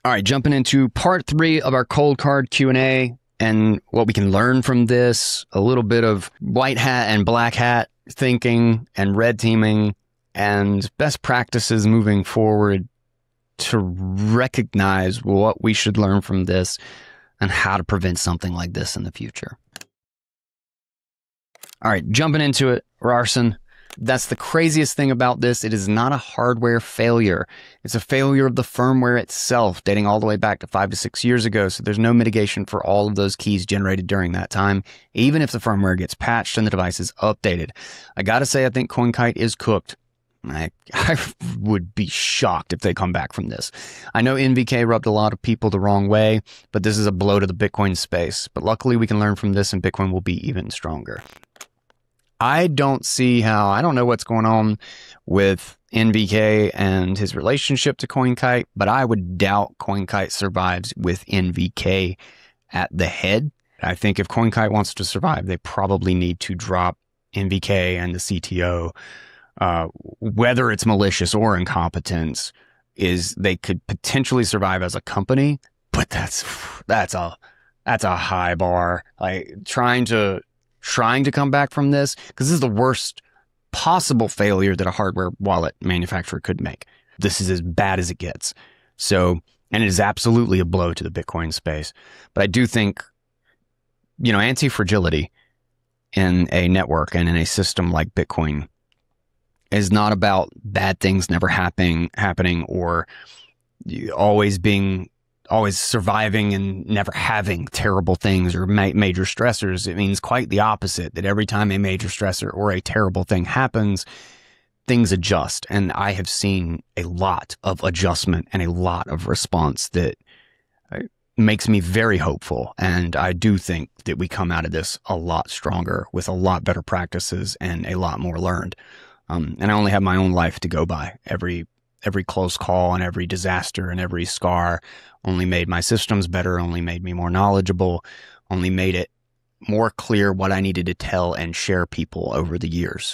All right, jumping into part 3 of our Coldcard Q&A and what we can learn from this, a little bit of white hat and black hat thinking and red teaming and best practices moving forward to recognize what we should learn from this and how to prevent something like this in the future. All right, jumping into it, Rarson. That's the craziest thing about this. It is not a hardware failure. It's a failure of the firmware itself, dating all the way back to 5 to 6 years ago. So there's no mitigation for all of those keys generated during that time, even if the firmware gets patched and the device is updated. I gotta say, I think CoinKite is cooked. I would be shocked if they come back from this. I know NVK rubbed a lot of people the wrong way, but this is a blow to the Bitcoin space. But luckily we can learn from this and Bitcoin will be even stronger. I don't know what's going on with NVK and his relationship to CoinKite, but I would doubt CoinKite survives with NVK at the head. I think if CoinKite wants to survive, they probably need to drop NVK and the CTO. Whether it's malicious or incompetence, they could potentially survive as a company, but that's a high bar. Like trying to come back from this, because this is the worst possible failure that a hardware wallet manufacturer could make. This is as bad as it gets. So, and it is absolutely a blow to the Bitcoin space. But I do think, anti-fragility in a network and in a system like Bitcoin is not about bad things never happening or always surviving and never having terrible things or major stressors. It means quite the opposite, that every time a major stressor or a terrible thing happens, things adjust. And I have seen a lot of adjustment and a lot of response that makes me very hopeful. And I do think that we come out of this a lot stronger with a lot better practices and a lot more learned. And I only have my own life to go by. Every close call and every disaster and every scar only made my systems better, only made me more knowledgeable, only made it more clear what I needed to tell and share people over the years.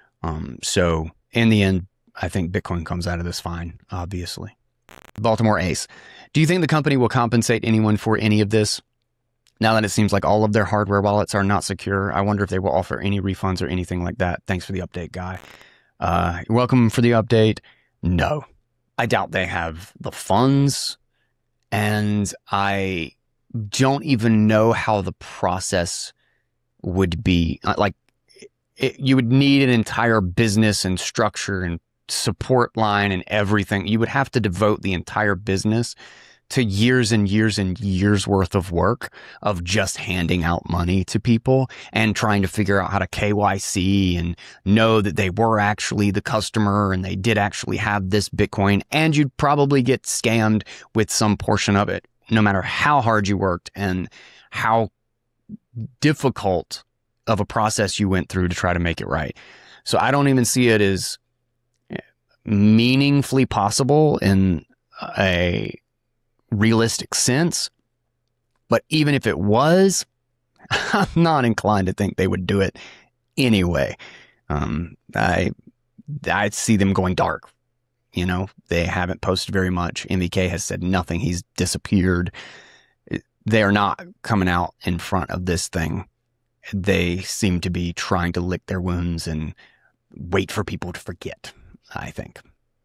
So in the end, I think Bitcoin comes out of this fine, obviously. Baltimore Ace. Do you think the company will compensate anyone for any of this? Now that it seems like all of their hardware wallets are not secure, I wonder if they will offer any refunds or anything like that. Thanks for the update, Guy. You're welcome for the update. No, I doubt they have the funds, and I don't even know how the process would be. You would need an entire business and structure and support line and everything. You would have to devote the entire business to years and years and years worth of work of just handing out money to people and trying to figure out how to KYC and know that they were actually the customer and they did actually have this Bitcoin, and you'd probably get scammed with some portion of it, no matter how hard you worked and how difficult of a process you went through to try to make it right. So I don't even see it as meaningfully possible in a realistic sense. But even if it was, I'm not inclined to think they would do it anyway. I see them going dark. They haven't posted very much. MVK has said nothing. He's disappeared. They are not coming out in front of this thing. They seem to be trying to lick their wounds and wait for people to forget, I think.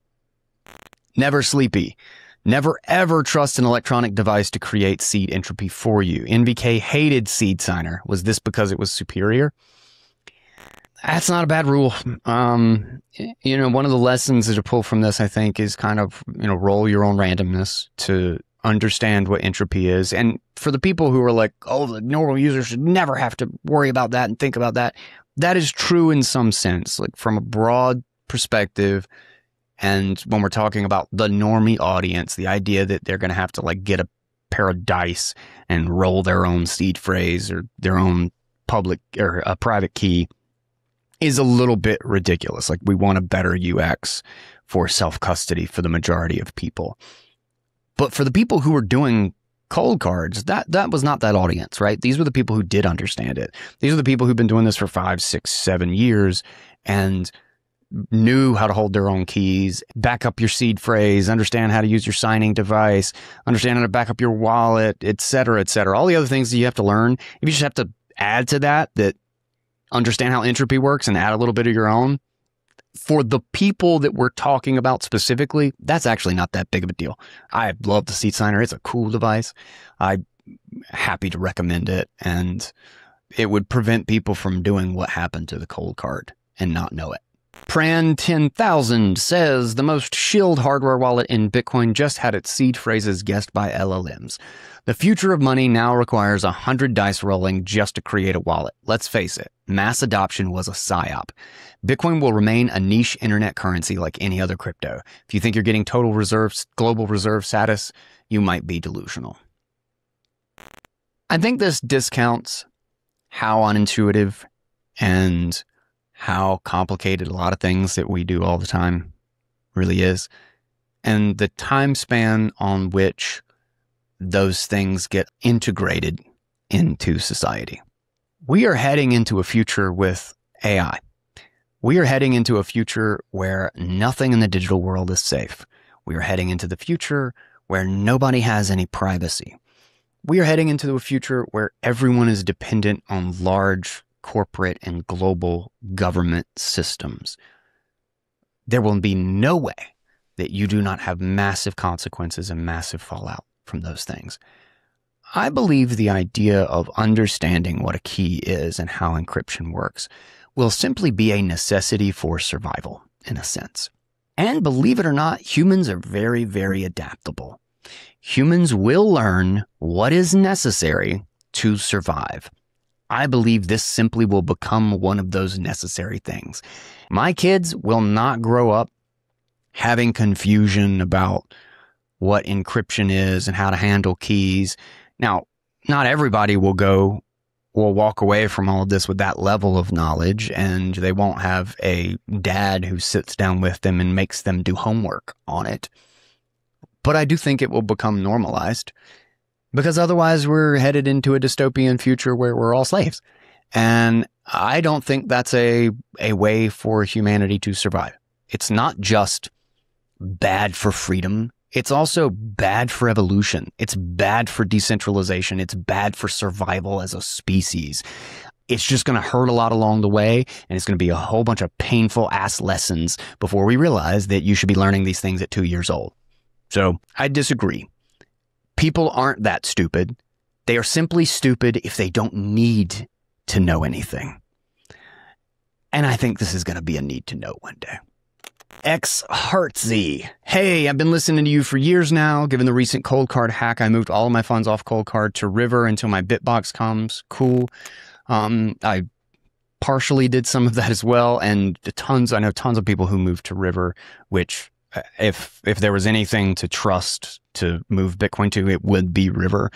Never Sleepy. Never ever trust an electronic device to create seed entropy for you. NVK hated Seed Signer. Was this because it was superior? That's not a bad rule. One of the lessons to pull from this, I think, is kind of, roll your own randomness to understand what entropy is. And for the people who are like, oh, the normal user should never have to worry about that and think about that, that is true in some sense, like from a broad perspective. And when we're talking about the normie audience, the idea that they're going to have to get a pair of dice and roll their own seed phrase or their own public or a private key is a little bit ridiculous. Like, we want a better UX for self-custody for the majority of people. But for the people who were doing cold cards, that was not that audience, right? These were the people who did understand it. These are the people who've been doing this for 5, 6, 7 years and knew how to hold their own keys, back up your seed phrase, understand how to use your signing device, understand how to back up your wallet, et cetera, all the other things that you have to learn. If you just have to add to that understand how entropy works and add a little bit of your own, for the people that we're talking about specifically, that's actually not that big of a deal. I love the Seed Signer. It's a cool device. I'm happy to recommend it, and it would prevent people from doing what happened to the Coldcard and not know it. Pran 10,000 says the most shilled hardware wallet in Bitcoin just had its seed phrases guessed by LLMs. The future of money now requires 100 dice rolling just to create a wallet. Let's face it, mass adoption was a psyop. Bitcoin will remain a niche internet currency like any other crypto. If you think you're getting total reserves, global reserve status, you might be delusional. I think this discounts how unintuitive and how complicated a lot of things that we do all the time really is, and the time span on which those things get integrated into society. We are heading into a future with AI. We are heading into a future where nothing in the digital world is safe. We are heading into the future where nobody has any privacy. We are heading into a future where everyone is dependent on large corporate and global government systems. There will be no way that you do not have massive consequences and massive fallout from those things. I believe the idea of understanding what a key is and how encryption works will simply be a necessity for survival, in a sense. And believe it or not, humans are very, very adaptable. Humans will learn what is necessary to survive. I believe this simply will become one of those necessary things. My kids will not grow up having confusion about what encryption is and how to handle keys. Now, not everybody will walk away from all of this with that level of knowledge, and they won't have a dad who sits down with them and makes them do homework on it. But I do think it will become normalized, because otherwise we're headed into a dystopian future where we're all slaves. And I don't think that's a way for humanity to survive. It's not just bad for freedom. It's also bad for evolution. It's bad for decentralization. It's bad for survival as a species. It's just going to hurt a lot along the way, and it's going to be a whole bunch of painful ass lessons before we realize that you should be learning these things at 2 years old. So I disagree. People aren't that stupid. They are simply stupid if they don't need to know anything. And I think this is going to be a need to know one day. X Heartsy. Hey, I've been listening to you for years now. Given the recent Coldcard hack, I moved all of my funds off Coldcard to River until my BitBox comes. Cool. I partially did some of that as well. And I know tons of people who moved to River, which if there was anything to trust to move Bitcoin to, it would be River.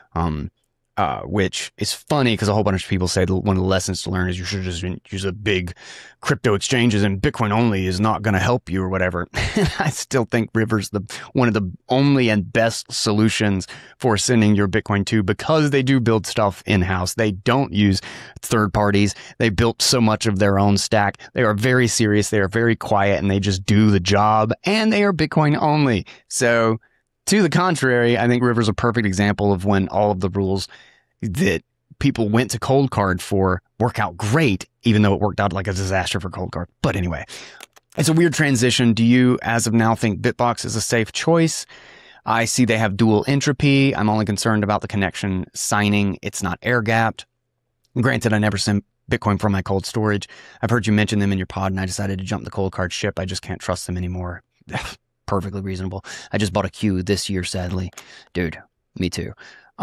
Which is funny because a whole bunch of people say that one of the lessons to learn is you should just use a big crypto exchanges and Bitcoin only is not going to help you or whatever. I still think River's one of the only and best solutions for sending your Bitcoin to, because they do build stuff in-house. They don't use third parties. They built so much of their own stack. They are very serious. They are very quiet, and they just do the job, and they are Bitcoin only. So to the contrary, I think River's a perfect example of when all of the rules that people went to Coldcard for work out great, even though it worked out like a disaster for Coldcard. But anyway, it's a weird transition. Do you, as of now, think BitBox is a safe choice? I see they have dual entropy. I'm only concerned about the connection signing. It's not air-gapped. Granted, I never send Bitcoin from my cold storage. I've heard you mention them in your pod, and I decided to jump the Coldcard ship. I just can't trust them anymore. Perfectly reasonable. I just bought a Q this year, sadly. Dude, me too.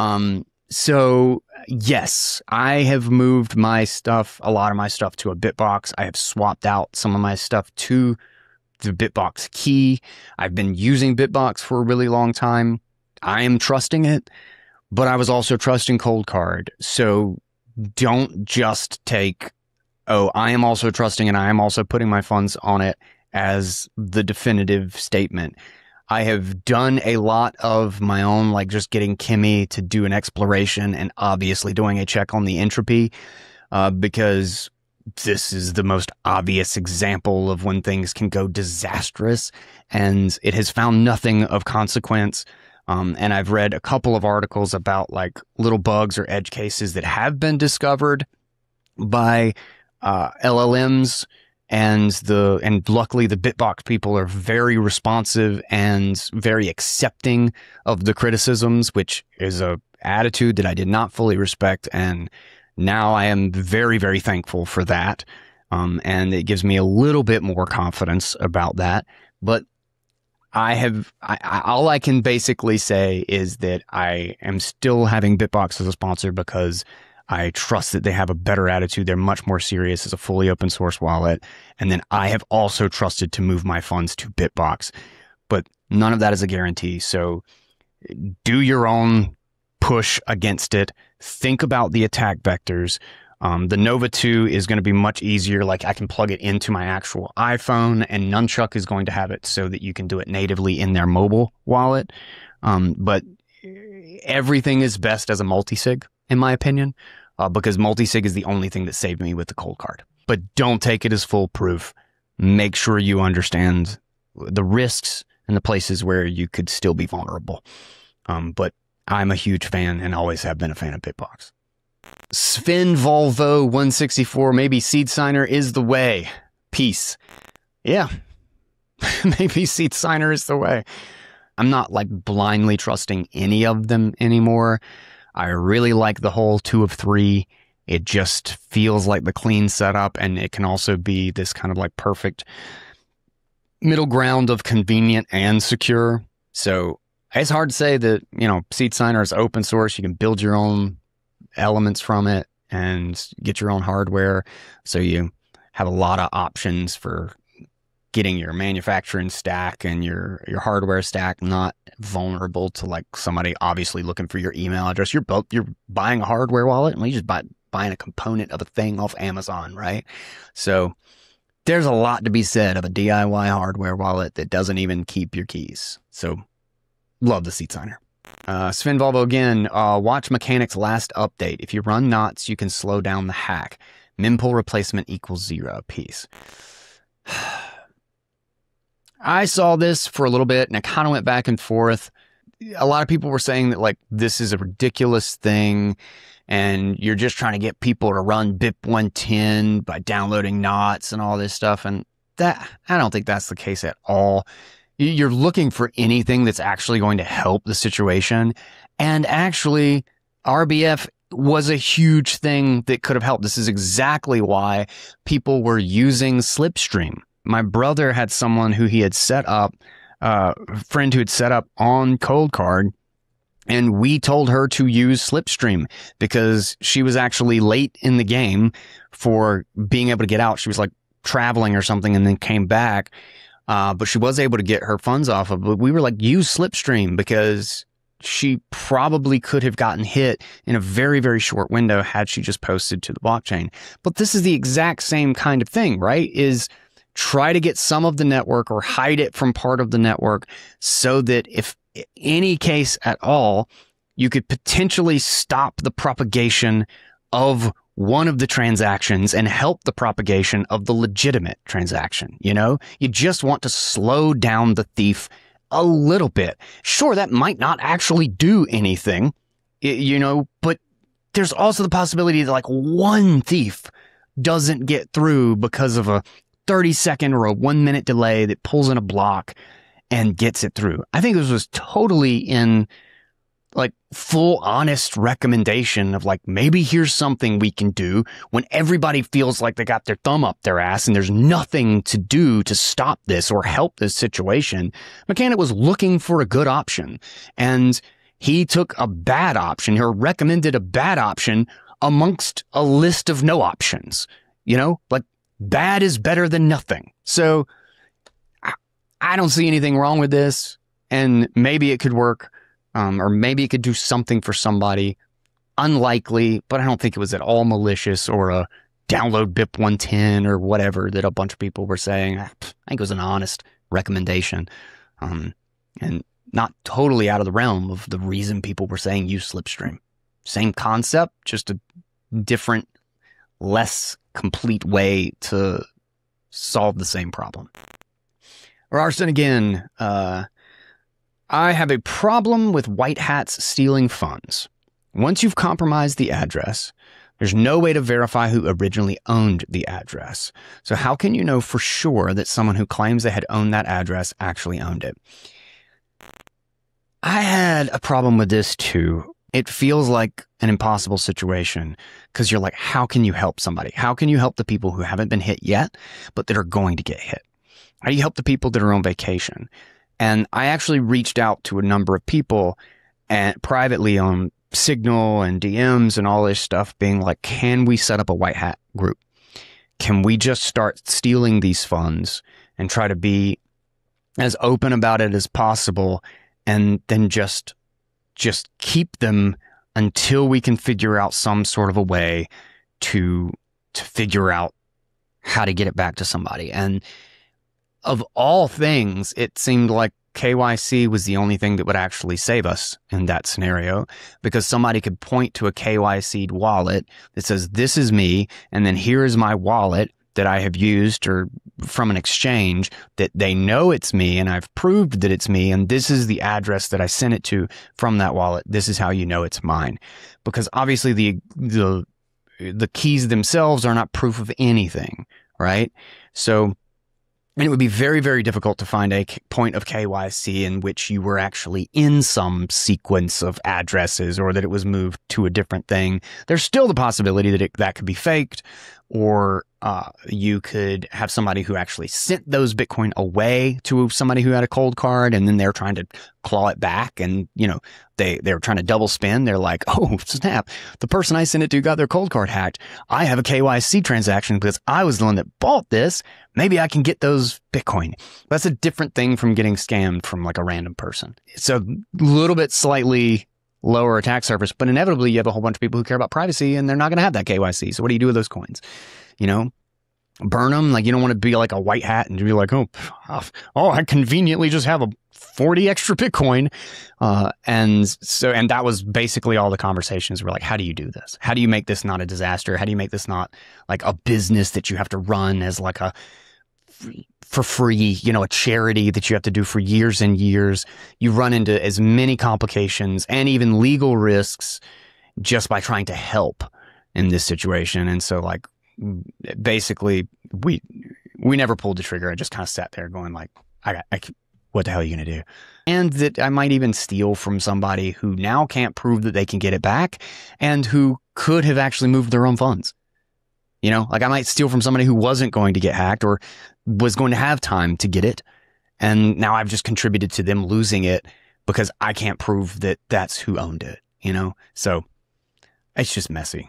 So yes, I have moved my stuff, a lot of my stuff, to a BitBox. I have swapped out some of my stuff to the BitBox key. I've been using BitBox for a really long time. I am trusting it, but I was also trusting Coldcard. So don't just take, oh, I am also trusting and I am also putting my funds on it as the definitive statement. I have done a lot of my own, like just getting Kimmy to do an exploration and obviously doing a check on the entropy, because this is the most obvious example of when things can go disastrous, and it has found nothing of consequence. And I've read a couple of articles about like little bugs or edge cases that have been discovered by LLMs, and luckily the Bitbox people are very responsive and very accepting of the criticisms, which is a attitude that I did not fully respect, and now I am very, very thankful for that. And it gives me a little bit more confidence about that. But all I can basically say is that I am still having Bitbox as a sponsor because I trust that they have a better attitude. They're much more serious as a fully open source wallet. And then I have also trusted to move my funds to Bitbox. But none of that is a guarantee. So do your own push against it. Think about the attack vectors. The Nova 2 is going to be much easier. Like I can plug it into my actual iPhone, and Nunchuk is going to have it so that you can do it natively in their mobile wallet. But everything is best as a multi-sig, in my opinion. Because multi-sig is the only thing that saved me with the Coldcard. But don't take it as foolproof. Make sure you understand the risks and the places where you could still be vulnerable. But I'm a huge fan and always have been a fan of Bitbox. Sven Volvo 164, maybe Seed Signer is the way. Peace. Yeah, maybe Seed Signer is the way. I'm not like blindly trusting any of them anymore. I really like the whole 2 of 3. It just feels like the clean setup, and it can also be this kind of like perfect middle ground of convenient and secure. So it's hard to say that, Seed Signer is open source. You can build your own elements from it and get your own hardware. So you have a lot of options for getting your manufacturing stack and your hardware stack not vulnerable to like somebody obviously looking for your email address. You're buying a hardware wallet, and you just buying a component of a thing off Amazon, right? So there's a lot to be said of a DIY hardware wallet that doesn't even keep your keys. So love the Seed Signer. Sven Volvo again, watch Mechanics last update. If you run knots, you can slow down the hack. Mempool replacement equals 0. Peace. I saw this for a little bit and I kind of went back and forth. A lot of people were saying that like this is a ridiculous thing and you're just trying to get people to run BIP 110 by downloading knots and all this stuff. And that, I don't think that's the case at all. You're looking for anything that's actually going to help the situation. And actually, RBF was a huge thing that could have helped. This is exactly why people were using Slipstream. My brother had someone who he had set up, a friend who had set up on Coldcard, and we told her to use Slipstream because she was actually late in the game for being able to get out. She was like traveling or something and then came back. But she was able to get her funds off of it. But we were like, use Slipstream because she probably could have gotten hit in a very, very short window had she just posted to the blockchain. But this is the exact same kind of thing, right? Is try to get some of the network or hide it from part of the network so that if any case at all, you could potentially stop the propagation of one of the transactions and help the propagation of the legitimate transaction. You just want to slow down the thief a little bit. Sure, that might not actually do anything, but there's also the possibility that like one thief doesn't get through because of a 30-second or a 1-minute delay that pulls in a block and gets it through. I think this was totally in like full honest recommendation of like, maybe here's something we can do when everybody feels like they got their thumb up their ass and there's nothing to do to stop this or help this situation. Mechanic was looking for a good option and he took a bad option or recommended a bad option amongst a list of no options, like bad is better than nothing. So I don't see anything wrong with this, and maybe it could work. Or maybe it could do something for somebody. Unlikely, but I don't think it was at all malicious or a download BIP 110 or whatever that a bunch of people were saying. I think it was an honest recommendation. And not totally out of the realm of the reason people were saying use Slipstream. Same concept, just a different, less complete way to solve the same problem. Rarson again, I have a problem with white hats stealing funds. Once you've compromised the address, there's no way to verify who originally owned the address. So how can you know for sure that someone who claims they had owned that address actually owned it? I had a problem with this too. It feels like an impossible situation because you're like, how can you help somebody? How can you help the people who haven't been hit yet, but that are going to get hit? How do you help the people that are on vacation? And I actually reached out to a number of people and privately on Signal and DMs and all this stuff, being like, can we set up a white hat group? Can we just start stealing these funds and try to be as open about it as possible, and then just keep them until we can figure out some sort of a way to figure out how to get it back to somebody? And of all things, it seemed like KYC was the only thing that would actually save us in that scenario, because somebody could point to a KYC'd wallet that says, this is me, and then here is my wallet that I have used or from an exchange that they know it's me, and I've proved that it's me, and this is the address that I sent it to from that wallet. This is how you know it's mine. Because obviously the keys themselves are not proof of anything, right? So, and it would be very, very difficult to find a point of KYC in which you were actually in some sequence of addresses, or that it was moved to a different thing. There's still the possibility that that could be faked, or you could have somebody who actually sent those Bitcoin away to somebody who had a cold card, and then they're trying to claw it back, and they're trying to double spin. They're like, oh snap, the person I sent it to got their cold card hacked. I have a KYC transaction because I was the one that bought this. Maybe I can get those Bitcoin. That's a different thing from getting scammed from like a random person. It's a little bit slightly lower attack surface, but inevitably you have a whole bunch of people who care about privacy, and they're not going to have that KYC. So what do you do with those coins? Burn them. Like, you don't want to be like a white hat and be like, oh, I conveniently just have a 40 extra Bitcoin. And that was basically all the conversations were like, how do you do this? How do you make this not a disaster? How do you make this not like a business that you have to run as like for free, a charity that you have to do for years and years? You run into as many complications and even legal risks just by trying to help in this situation. And so like, basically we never pulled the trigger. I just kind of sat there going like, what the hell are you going to do? And that I might even steal from somebody who now can't prove that they can get it back, and who could have actually moved their own funds. Like I might steal from somebody who wasn't going to get hacked or was going to have time to get it. And now I've just contributed to them losing it because I can't prove that that's who owned it, So it's just messy.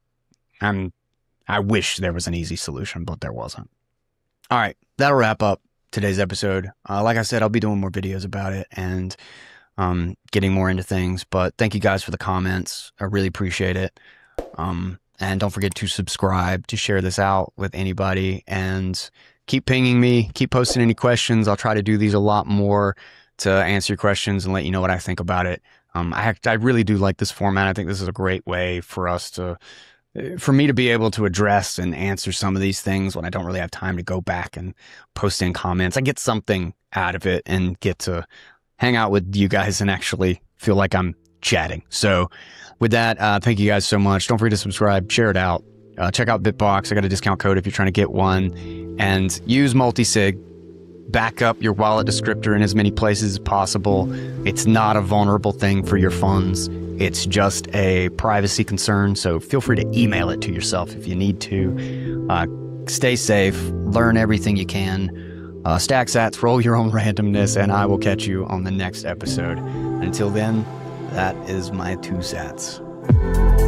I wish there was an easy solution, but there wasn't. All right, that'll wrap up today's episode. Like I said, I'll be doing more videos about it and getting more into things. But thank you guys for the comments. I really appreciate it. And don't forget to subscribe, to share this out with anybody, and keep pinging me, keep posting any questions. I'll try to do these a lot more to answer your questions and let you know what I think about it. I really do like this format. I think this is a great way for me to be able to address and answer some of these things when I don't really have time to go back and post in comments. I get something out of it and get to hang out with you guys and actually feel like I'm chatting. So with that, thank you guys so much. Don't forget to subscribe, share it out. Check out Bitbox. I got a discount code if you're trying to get one, and use multisig. Back up your wallet descriptor in as many places as possible. It's not a vulnerable thing for your funds. It's just a privacy concern. So feel free to email it to yourself if you need to. Stay safe. Learn everything you can. Stack sats, roll your own randomness, and I will catch you on the next episode. Until then, that is my 2 sats.